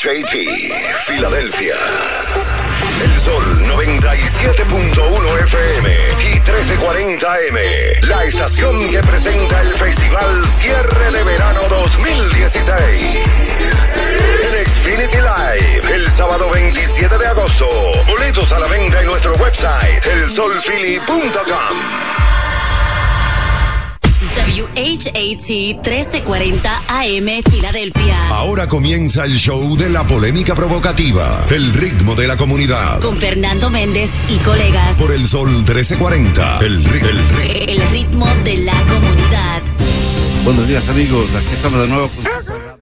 WHAT, Filadelfia. El Sol 97.1 FM y 1340 AM. La estación que presenta el Festival Cierre de Verano 2016. En Xfinity Live, el sábado 27 de agosto. Boletos a la venta en nuestro website, elsolphilly.com. WHAT 1340 AM Filadelfia. Ahora comienza el show de la polémica provocativa, el ritmo de la comunidad. Con Fernando Méndez y colegas. Por el Sol 1340, el ritmo de la comunidad. Buenos días, amigos. Aquí estamos de nuevo.